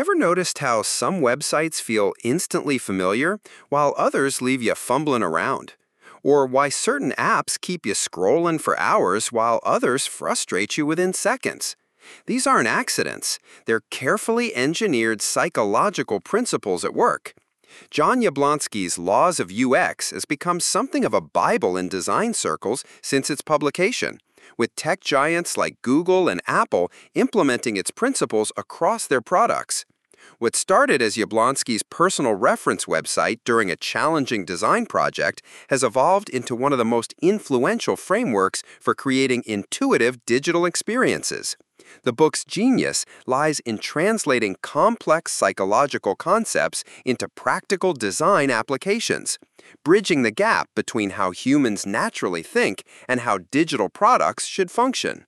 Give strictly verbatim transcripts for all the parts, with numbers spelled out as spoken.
Ever noticed how some websites feel instantly familiar while others leave you fumbling around? Or why certain apps keep you scrolling for hours while others frustrate you within seconds? These aren't accidents, they're carefully engineered psychological principles at work. John Yablonsky's Laws of U X has become something of a Bible in design circles since its publication, with tech giants like Google and Apple implementing its principles across their products. What started as Yablonsky's personal reference website during a challenging design project has evolved into one of the most influential frameworks for creating intuitive digital experiences. The book's genius lies in translating complex psychological concepts into practical design applications, bridging the gap between how humans naturally think and how digital products should function.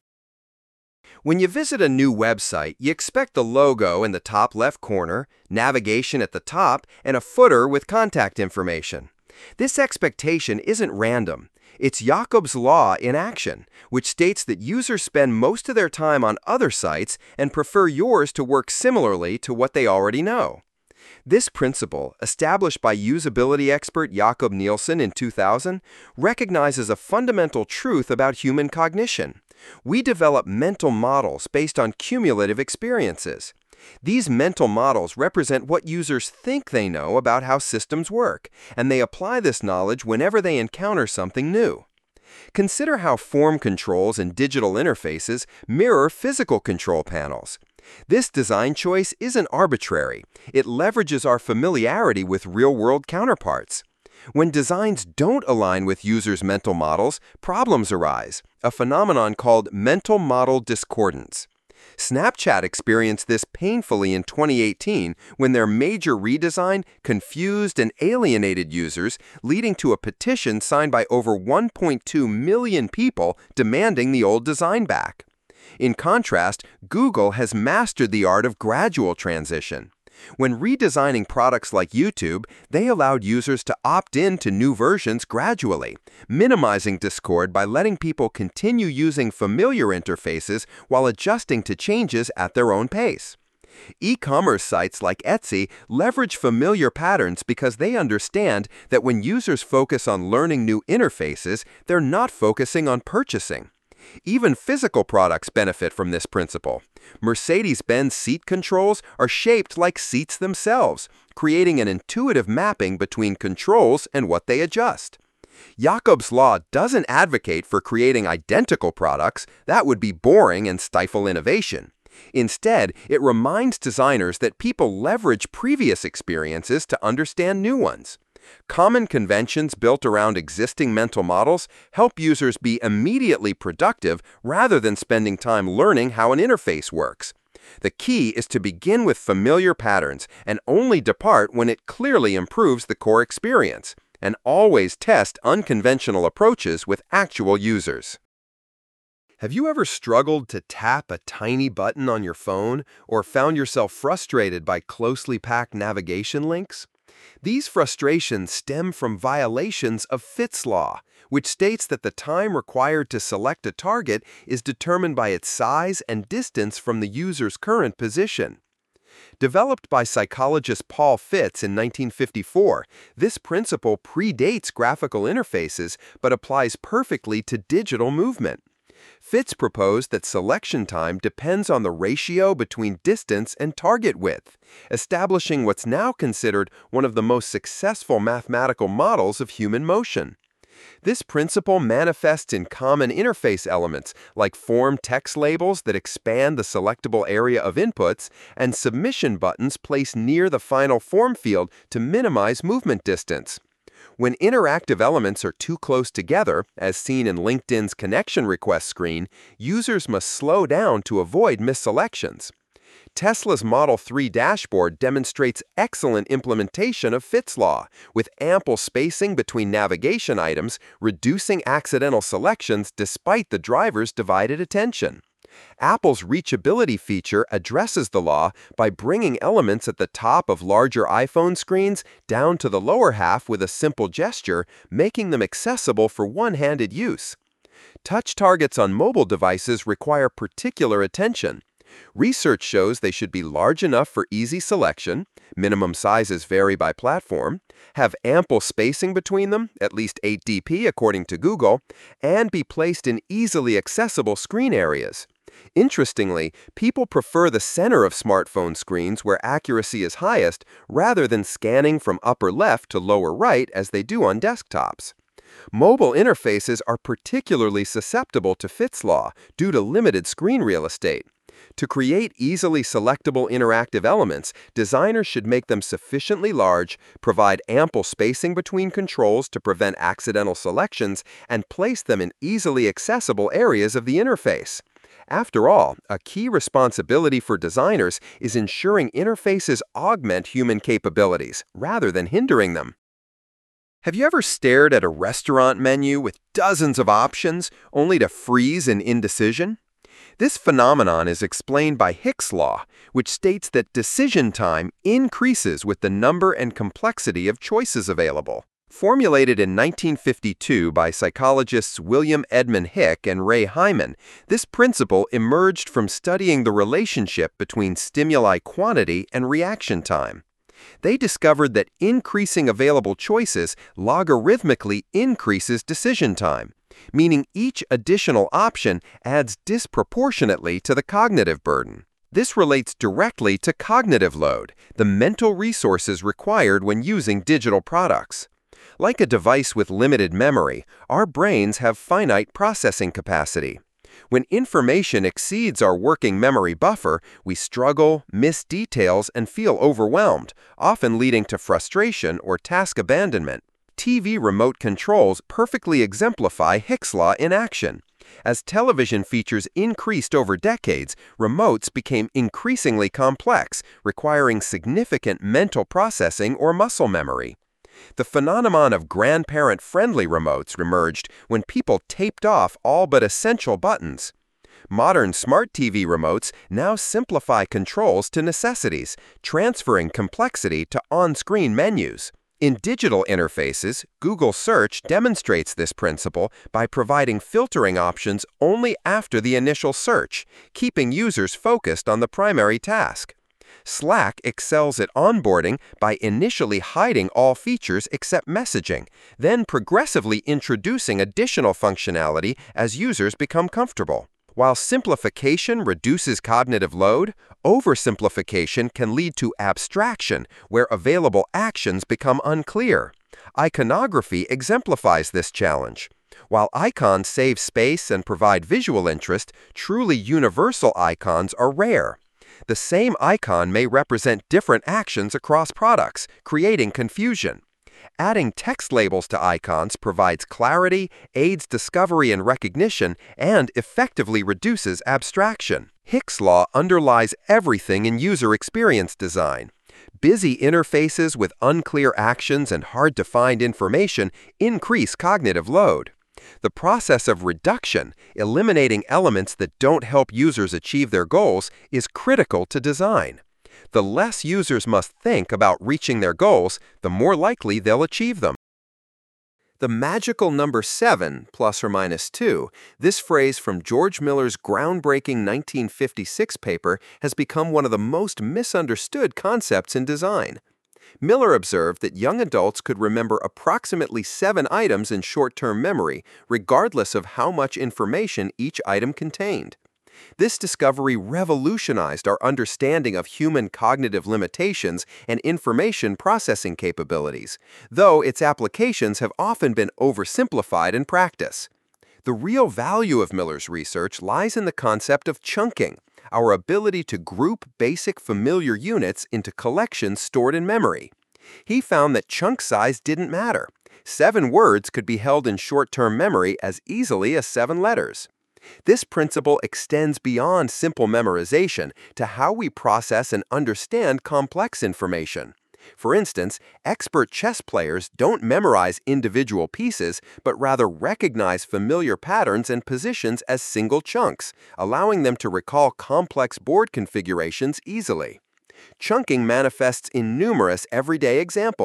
When you visit a new website, you expect the logo in the top left corner, navigation at the top, and a footer with contact information. This expectation isn't random. It's Jacob's Law in action, which states that users spend most of their time on other sites and prefer yours to work similarly to what they already know. This principle, established by usability expert Jakob Nielsen in two thousand, recognizes a fundamental truth about human cognition. We develop mental models based on cumulative experiences. These mental models represent what users think they know about how systems work, and they apply this knowledge whenever they encounter something new. Consider how form controls in digital interfaces mirror physical control panels. This design choice isn't arbitrary. It leverages our familiarity with real-world counterparts. When designs don't align with users' mental models, problems arise, a phenomenon called mental model discordance. Snapchat experienced this painfully in twenty eighteen when their major redesign confused and alienated users, leading to a petition signed by over one point two million people demanding the old design back. In contrast, Google has mastered the art of gradual transition. When redesigning products like YouTube, they allowed users to opt in to new versions gradually, minimizing discord by letting people continue using familiar interfaces while adjusting to changes at their own pace. E-commerce sites like Etsy leverage familiar patterns because they understand that when users focus on learning new interfaces, they're not focusing on purchasing. Even physical products benefit from this principle. Mercedes-Benz seat controls are shaped like seats themselves, creating an intuitive mapping between controls and what they adjust. Jacob's Law doesn't advocate for creating identical products. That would be boring and stifle innovation. Instead, it reminds designers that people leverage previous experiences to understand new ones. Common conventions built around existing mental models help users be immediately productive rather than spending time learning how an interface works. The key is to begin with familiar patterns and only depart when it clearly improves the core experience, and always test unconventional approaches with actual users. Have you ever struggled to tap a tiny button on your phone or found yourself frustrated by closely packed navigation links? These frustrations stem from violations of Fitts Law, which states that the time required to select a target is determined by its size and distance from the user's current position. Developed by psychologist Paul Fitts in nineteen fifty-four, this principle predates graphical interfaces but applies perfectly to digital movement. Fitts proposed that selection time depends on the ratio between distance and target width, establishing what's now considered one of the most successful mathematical models of human motion. This principle manifests in common interface elements like form text labels that expand the selectable area of inputs and submission buttons placed near the final form field to minimize movement distance. When interactive elements are too close together, as seen in LinkedIn's connection request screen, users must slow down to avoid misselections. Tesla's Model three dashboard demonstrates excellent implementation of Fitts Law, with ample spacing between navigation items, reducing accidental selections despite the driver's divided attention. Apple's reachability feature addresses the law by bringing elements at the top of larger iPhone screens down to the lower half with a simple gesture, making them accessible for one-handed use. Touch targets on mobile devices require particular attention. Research shows they should be large enough for easy selection, minimum sizes vary by platform, have ample spacing between them, at least eight D P according to Google, and be placed in easily accessible screen areas. Interestingly, people prefer the center of smartphone screens where accuracy is highest rather than scanning from upper left to lower right as they do on desktops. Mobile interfaces are particularly susceptible to Fitts law due to limited screen real estate. To create easily selectable interactive elements, designers should make them sufficiently large, provide ample spacing between controls to prevent accidental selections, and place them in easily accessible areas of the interface. After all, a key responsibility for designers is ensuring interfaces augment human capabilities rather than hindering them. Have you ever stared at a restaurant menu with dozens of options only to freeze in indecision? This phenomenon is explained by Hicks' law, which states that decision time increases with the number and complexity of choices available. Formulated in nineteen fifty-two by psychologists William Edmund Hick and Ray Hyman, this principle emerged from studying the relationship between stimuli quantity and reaction time. They discovered that increasing available choices logarithmically increases decision time, meaning each additional option adds disproportionately to the cognitive burden. This relates directly to cognitive load, the mental resources required when using digital products. Like a device with limited memory, our brains have finite processing capacity. When information exceeds our working memory buffer, we struggle, miss details, and feel overwhelmed, often leading to frustration or task abandonment. T V remote controls perfectly exemplify Hicks' law in action. As television features increased over decades, remotes became increasingly complex, requiring significant mental processing or muscle memory. The phenomenon of grandparent-friendly remotes emerged when people taped off all but essential buttons. Modern smart T V remotes now simplify controls to necessities, transferring complexity to on-screen menus. In digital interfaces, Google Search demonstrates this principle by providing filtering options only after the initial search, keeping users focused on the primary task. Slack excels at onboarding by initially hiding all features except messaging, then progressively introducing additional functionality as users become comfortable. While simplification reduces cognitive load, oversimplification can lead to abstraction, where available actions become unclear. Iconography exemplifies this challenge. While icons save space and provide visual interest, truly universal icons are rare. The same icon may represent different actions across products, creating confusion. Adding text labels to icons provides clarity, aids discovery and recognition, and effectively reduces abstraction. Hicks' law underlies everything in user experience design. Busy interfaces with unclear actions and hard-to-find information increase cognitive load. The process of reduction, eliminating elements that don't help users achieve their goals, is critical to design. The less users must think about reaching their goals, the more likely they'll achieve them. The magical number seven, plus or minus two, this phrase from George Miller's groundbreaking nineteen fifty-six paper has become one of the most misunderstood concepts in design. Miller observed that young adults could remember approximately seven items in short-term memory, regardless of how much information each item contained. This discovery revolutionized our understanding of human cognitive limitations and information processing capabilities, though its applications have often been oversimplified in practice. The real value of Miller's research lies in the concept of chunking, our ability to group basic familiar units into collections stored in memory. He found that chunk size didn't matter. Seven words could be held in short-term memory as easily as seven letters. This principle extends beyond simple memorization to how we process and understand complex information. For instance, expert chess players don't memorize individual pieces, but rather recognize familiar patterns and positions as single chunks, allowing them to recall complex board configurations easily. Chunking manifests in numerous everyday examples.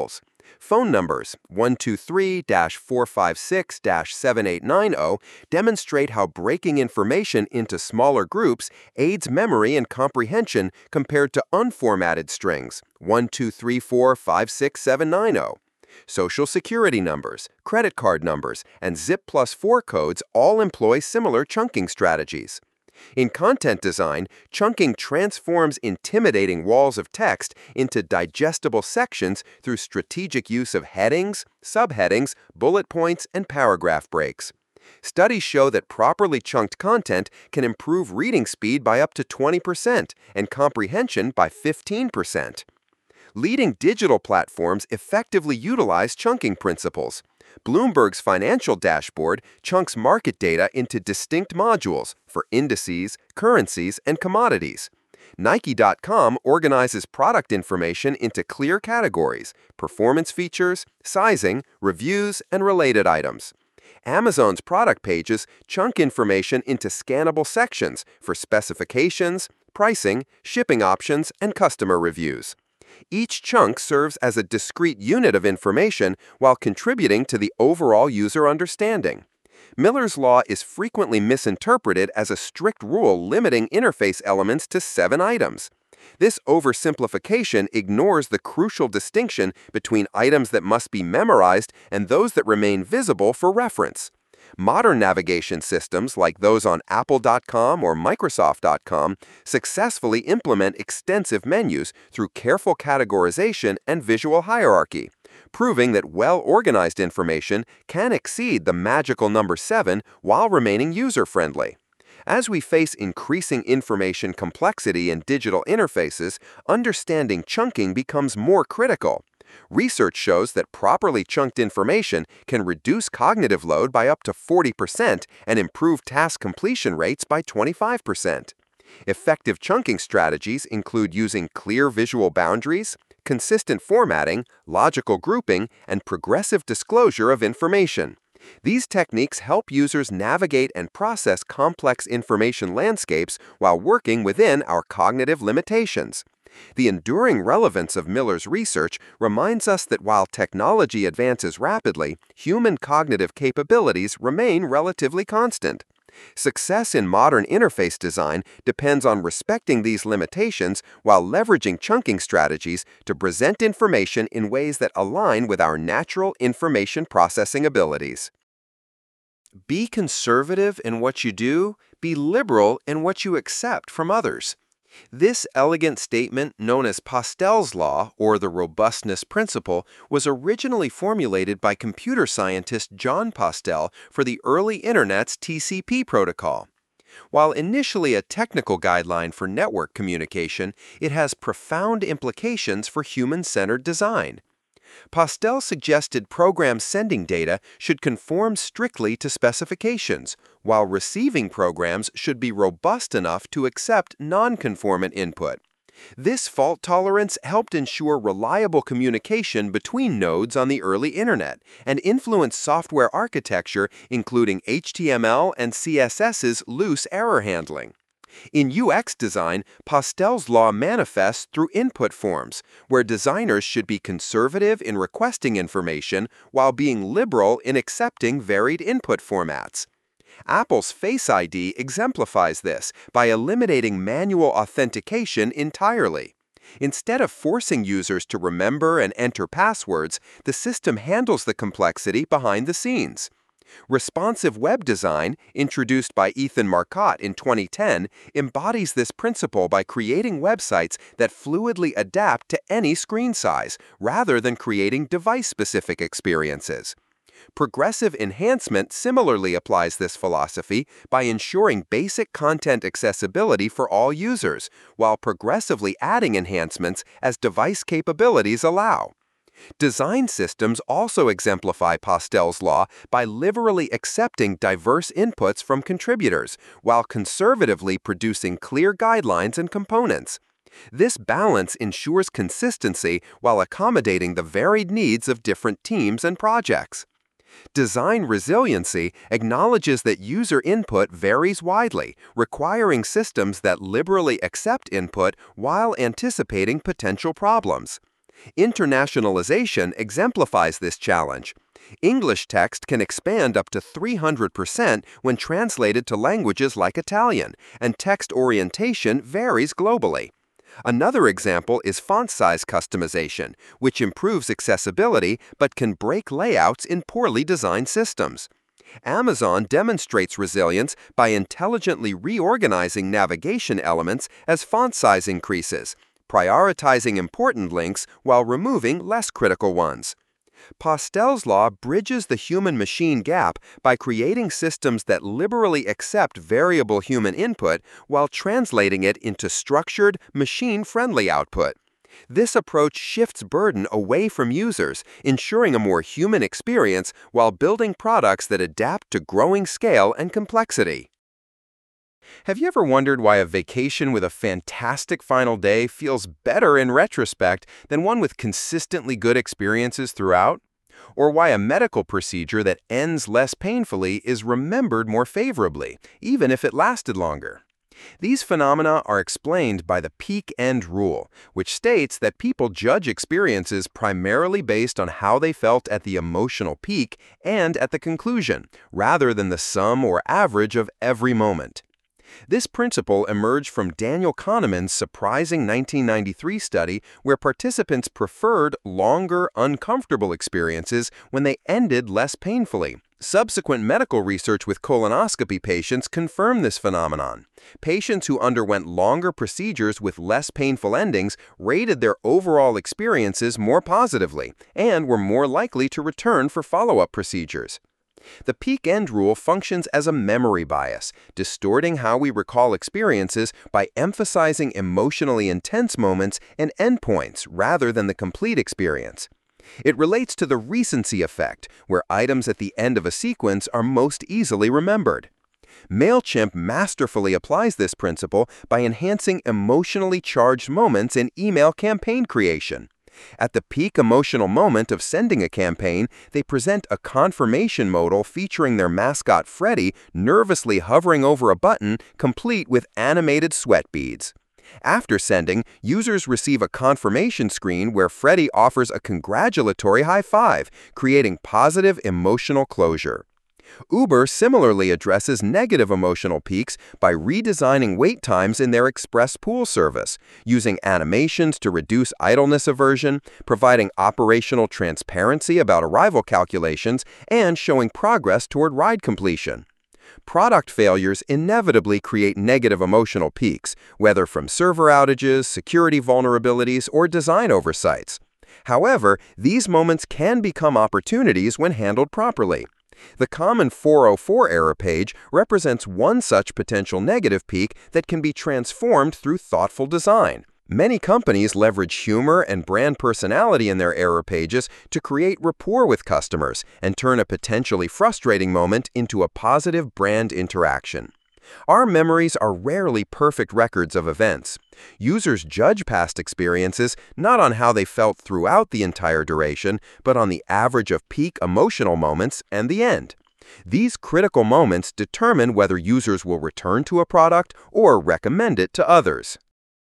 Phone numbers one two three, four five six, seven eight nine zero demonstrate how breaking information into smaller groups aids memory and comprehension compared to unformatted strings one two three four five six seven nine zero. Social security numbers, credit card numbers, and zip plus four codes all employ similar chunking strategies. In content design, chunking transforms intimidating walls of text into digestible sections through strategic use of headings, subheadings, bullet points, and paragraph breaks. Studies show that properly chunked content can improve reading speed by up to twenty percent and comprehension by fifteen percent. Leading digital platforms effectively utilize chunking principles. Bloomberg's financial dashboard chunks market data into distinct modules for indices, currencies, and commodities. Nike dot com organizes product information into clear categories: performance features, sizing, reviews, and related items. Amazon's product pages chunk information into scannable sections for specifications, pricing, shipping options, and customer reviews. Each chunk serves as a discrete unit of information while contributing to the overall user understanding. Miller's Law is frequently misinterpreted as a strict rule limiting interface elements to seven items. This oversimplification ignores the crucial distinction between items that must be memorized and those that remain visible for reference. Modern navigation systems, like those on Apple dot com or Microsoft dot com, successfully implement extensive menus through careful categorization and visual hierarchy, proving that well-organized information can exceed the magical number seven while remaining user-friendly. As we face increasing information complexity in digital interfaces, understanding chunking becomes more critical. Research shows that properly chunked information can reduce cognitive load by up to forty percent and improve task completion rates by twenty-five percent. Effective chunking strategies include using clear visual boundaries, consistent formatting, logical grouping, and progressive disclosure of information. These techniques help users navigate and process complex information landscapes while working within our cognitive limitations. The enduring relevance of Miller's research reminds us that while technology advances rapidly, human cognitive capabilities remain relatively constant. Success in modern interface design depends on respecting these limitations while leveraging chunking strategies to present information in ways that align with our natural information processing abilities. Be conservative in what you do, be liberal in what you accept from others. This elegant statement, known as Pastel's law, or the robustness principle, was originally formulated by computer scientist Jon Pastel for the early Internet's T C P protocol. While initially a technical guideline for network communication, it has profound implications for human-centered design. Pastel suggested programs sending data should conform strictly to specifications, while receiving programs should be robust enough to accept non-conformant input. This fault tolerance helped ensure reliable communication between nodes on the early Internet and influenced software architecture, including H T M L and C S S's loose error handling. In U X design, Pastel's law manifests through input forms, where designers should be conservative in requesting information while being liberal in accepting varied input formats. Apple's Face I D exemplifies this by eliminating manual authentication entirely. Instead of forcing users to remember and enter passwords, the system handles the complexity behind the scenes. Responsive web design, introduced by Ethan Marcotte in twenty ten, embodies this principle by creating websites that fluidly adapt to any screen size, rather than creating device-specific experiences. Progressive enhancement similarly applies this philosophy by ensuring basic content accessibility for all users, while progressively adding enhancements as device capabilities allow. Design systems also exemplify Pastel's law by liberally accepting diverse inputs from contributors, while conservatively producing clear guidelines and components. This balance ensures consistency while accommodating the varied needs of different teams and projects. Design resiliency acknowledges that user input varies widely, requiring systems that liberally accept input while anticipating potential problems. Internationalization exemplifies this challenge. English text can expand up to three hundred percent when translated to languages like Italian, and text orientation varies globally. Another example is font size customization, which improves accessibility but can break layouts in poorly designed systems. Amazon demonstrates resilience by intelligently reorganizing navigation elements as font size increases, prioritizing important links while removing less critical ones. Postel's law bridges the human-machine gap by creating systems that liberally accept variable human input while translating it into structured, machine-friendly output. This approach shifts burden away from users, ensuring a more human experience while building products that adapt to growing scale and complexity. Have you ever wondered why a vacation with a fantastic final day feels better in retrospect than one with consistently good experiences throughout? Or why a medical procedure that ends less painfully is remembered more favorably, even if it lasted longer? These phenomena are explained by the peak-end rule, which states that people judge experiences primarily based on how they felt at the emotional peak and at the conclusion, rather than the sum or average of every moment. This principle emerged from Daniel Kahneman's surprising nineteen ninety-three study where participants preferred longer, uncomfortable experiences when they ended less painfully. Subsequent medical research with colonoscopy patients confirmed this phenomenon. Patients who underwent longer procedures with less painful endings rated their overall experiences more positively and were more likely to return for follow-up procedures. The peak-end rule functions as a memory bias, distorting how we recall experiences by emphasizing emotionally intense moments and endpoints rather than the complete experience. It relates to the recency effect, where items at the end of a sequence are most easily remembered. MailChimp masterfully applies this principle by enhancing emotionally charged moments in email campaign creation. At the peak emotional moment of sending a campaign, they present a confirmation modal featuring their mascot Freddy nervously hovering over a button complete with animated sweat beads. After sending, users receive a confirmation screen where Freddy offers a congratulatory high five, creating positive emotional closure. Uber similarly addresses negative emotional peaks by redesigning wait times in their express pool service, using animations to reduce idleness aversion, providing operational transparency about arrival calculations, and showing progress toward ride completion. Product failures inevitably create negative emotional peaks, whether from server outages, security vulnerabilities, or design oversights. However, these moments can become opportunities when handled properly. The common four oh four error page represents one such potential negative peak that can be transformed through thoughtful design. Many companies leverage humor and brand personality in their error pages to create rapport with customers and turn a potentially frustrating moment into a positive brand interaction. Our memories are rarely perfect records of events. Users judge past experiences not on how they felt throughout the entire duration, but on the average of peak emotional moments and the end. These critical moments determine whether users will return to a product or recommend it to others.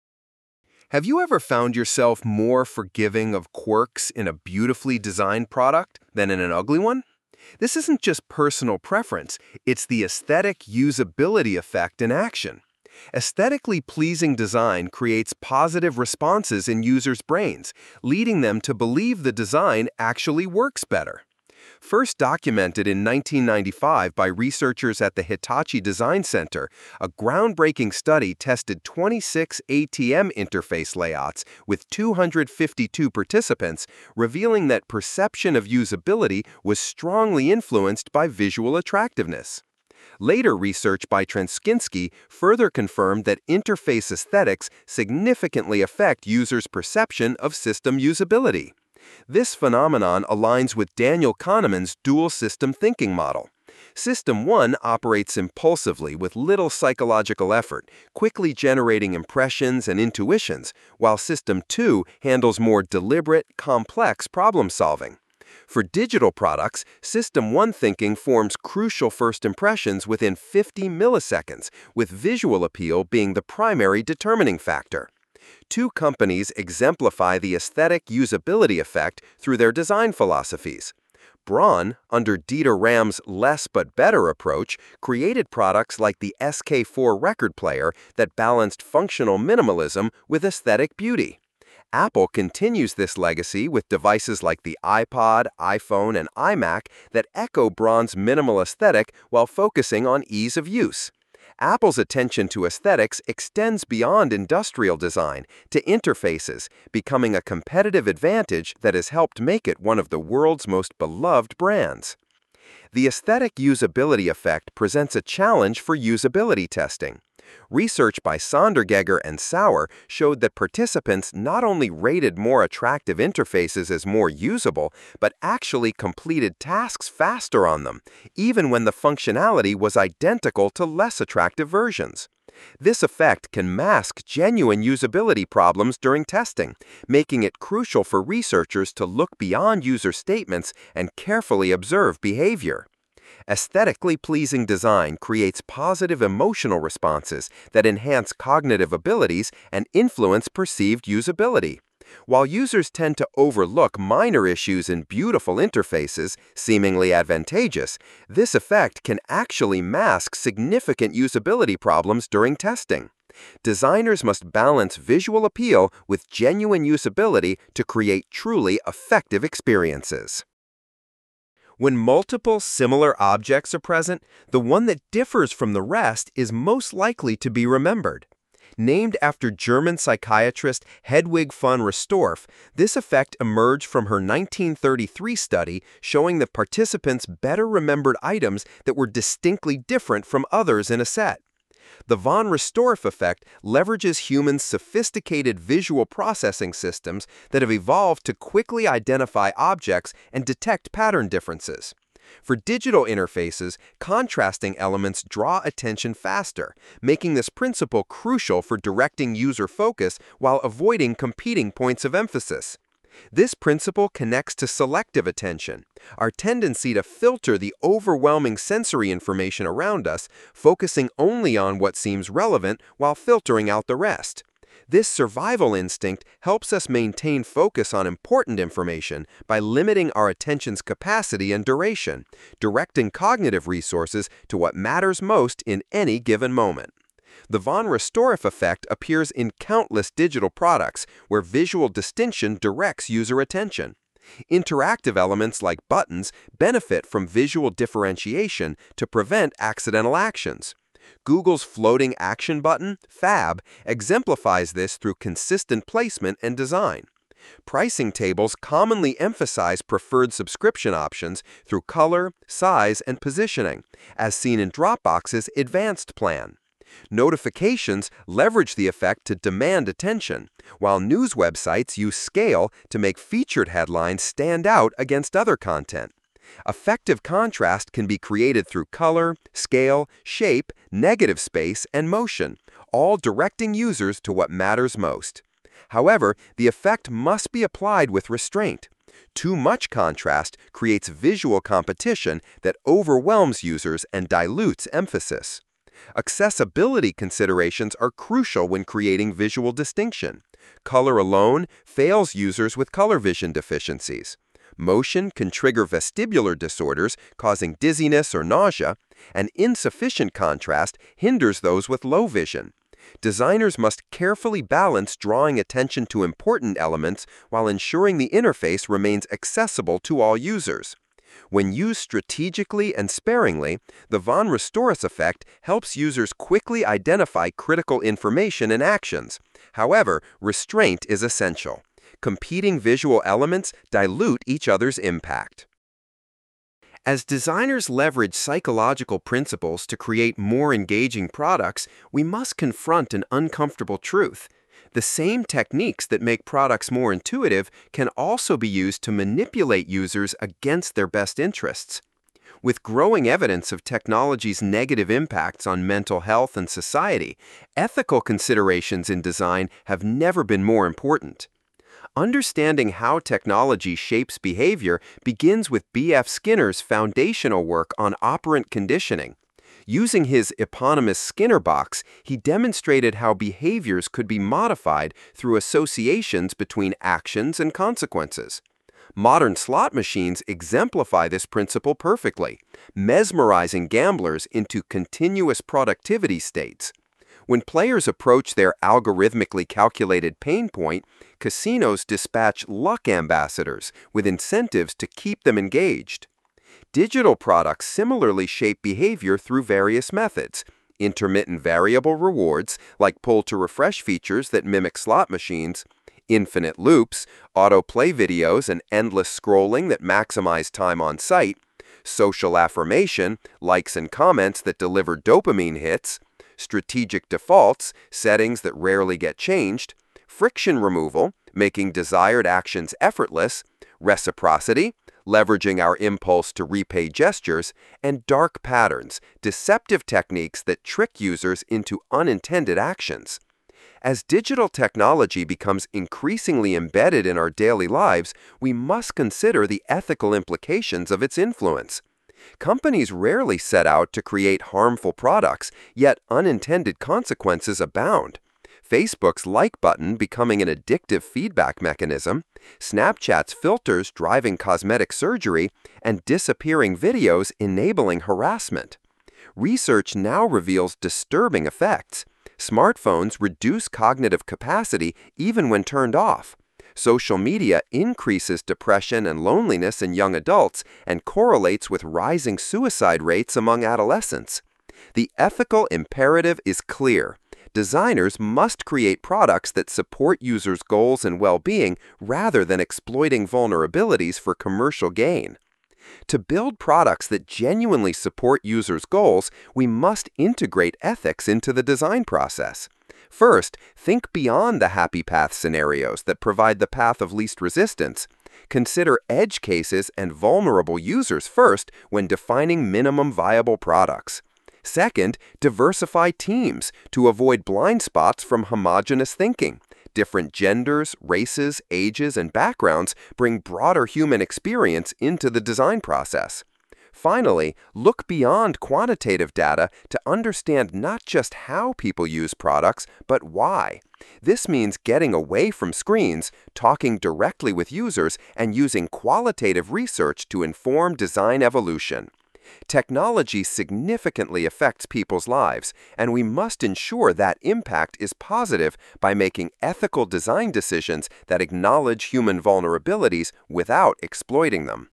Have you ever found yourself more forgiving of quirks in a beautifully designed product than in an ugly one? This isn't just personal preference, it's the aesthetic usability effect in action. Aesthetically pleasing design creates positive responses in users' brains, leading them to believe the design actually works better. First documented in nineteen ninety-five by researchers at the Hitachi Design Center, a groundbreaking study tested twenty-six A T M interface layouts with two hundred fifty-two participants, revealing that perception of usability was strongly influenced by visual attractiveness. Later research by Trenskinsky further confirmed that interface aesthetics significantly affect users' perception of system usability. This phenomenon aligns with Daniel Kahneman's dual system thinking model. System one operates impulsively with little psychological effort, quickly generating impressions and intuitions, while System two handles more deliberate, complex problem solving. For digital products, System one thinking forms crucial first impressions within fifty milliseconds, with visual appeal being the primary determining factor. Two companies exemplify the aesthetic usability effect through their design philosophies. Braun, under Dieter Rams' less but better approach, created products like the S K four record player that balanced functional minimalism with aesthetic beauty. Apple continues this legacy with devices like the iPod, iPhone, and iMac that echo Braun's minimal aesthetic while focusing on ease of use. Apple's attention to aesthetics extends beyond industrial design to interfaces, becoming a competitive advantage that has helped make it one of the world's most beloved brands. The aesthetic usability effect presents a challenge for usability testing. Research by Sondergegger and Sauer showed that participants not only rated more attractive interfaces as more usable, but actually completed tasks faster on them, even when the functionality was identical to less attractive versions. This effect can mask genuine usability problems during testing, making it crucial for researchers to look beyond user statements and carefully observe behavior. Aesthetically pleasing design creates positive emotional responses that enhance cognitive abilities and influence perceived usability. While users tend to overlook minor issues in beautiful interfaces, seemingly advantageous, this effect can actually mask significant usability problems during testing. Designers must balance visual appeal with genuine usability to create truly effective experiences. When multiple similar objects are present, the one that differs from the rest is most likely to be remembered. Named after German psychiatrist Hedwig von Restorff, this effect emerged from her nineteen thirty-three study showing that participants better remembered items that were distinctly different from others in a set. The von Restorff effect leverages humans' sophisticated visual processing systems that have evolved to quickly identify objects and detect pattern differences. For digital interfaces, contrasting elements draw attention faster, making this principle crucial for directing user focus while avoiding competing points of emphasis. This principle connects to selective attention, our tendency to filter the overwhelming sensory information around us, focusing only on what seems relevant while filtering out the rest. This survival instinct helps us maintain focus on important information by limiting our attention's capacity and duration, directing cognitive resources to what matters most in any given moment. The von Restorff effect appears in countless digital products where visual distinction directs user attention. Interactive elements like buttons benefit from visual differentiation to prevent accidental actions. Google's floating action button, Fab, exemplifies this through consistent placement and design. Pricing tables commonly emphasize preferred subscription options through color, size, and positioning, as seen in Dropbox's Advanced plan. Notifications leverage the effect to demand attention, while news websites use scale to make featured headlines stand out against other content. Effective contrast can be created through color, scale, shape, negative space, and motion, all directing users to what matters most. However, the effect must be applied with restraint. Too much contrast creates visual competition that overwhelms users and dilutes emphasis. Accessibility considerations are crucial when creating visual distinction. Color alone fails users with color vision deficiencies. Motion can trigger vestibular disorders, causing dizziness or nausea, and insufficient contrast hinders those with low vision. Designers must carefully balance drawing attention to important elements while ensuring the interface remains accessible to all users. When used strategically and sparingly, the von Restorff effect helps users quickly identify critical information and actions. However, restraint is essential. Competing visual elements dilute each other's impact. As designers leverage psychological principles to create more engaging products, we must confront an uncomfortable truth. The same techniques that make products more intuitive can also be used to manipulate users against their best interests. With growing evidence of technology's negative impacts on mental health and society, ethical considerations in design have never been more important. Understanding how technology shapes behavior begins with B F Skinner's foundational work on operant conditioning. Using his eponymous Skinner box, he demonstrated how behaviors could be modified through associations between actions and consequences. Modern slot machines exemplify this principle perfectly, mesmerizing gamblers into continuous productivity states. When players approach their algorithmically calculated pain point, casinos dispatch luck ambassadors with incentives to keep them engaged. Digital products similarly shape behavior through various methods: intermittent variable rewards, like pull-to-refresh features that mimic slot machines; infinite loops, autoplay videos, and endless scrolling that maximize time on site; social affirmation, likes and comments that deliver dopamine hits; strategic defaults, settings that rarely get changed; friction removal, making desired actions effortless; reciprocity, leveraging our impulse to repay gestures; and dark patterns, deceptive techniques that trick users into unintended actions. As digital technology becomes increasingly embedded in our daily lives, we must consider the ethical implications of its influence. Companies rarely set out to create harmful products, yet unintended consequences abound. Facebook's like button becoming an addictive feedback mechanism, Snapchat's filters driving cosmetic surgery, and disappearing videos enabling harassment. Research now reveals disturbing effects. Smartphones reduce cognitive capacity even when turned off. Social media increases depression and loneliness in young adults and correlates with rising suicide rates among adolescents. The ethical imperative is clear. Designers must create products that support users' goals and well-being rather than exploiting vulnerabilities for commercial gain. To build products that genuinely support users' goals, we must integrate ethics into the design process. First, think beyond the happy path scenarios that provide the path of least resistance. Consider edge cases and vulnerable users first when defining minimum viable products. Second, diversify teams to avoid blind spots from homogeneous thinking. Different genders, races, ages, and backgrounds bring broader human experience into the design process. Finally, look beyond quantitative data to understand not just how people use products, but why. This means getting away from screens, talking directly with users, and using qualitative research to inform design evolution. Technology significantly affects people's lives, and we must ensure that impact is positive by making ethical design decisions that acknowledge human vulnerabilities without exploiting them.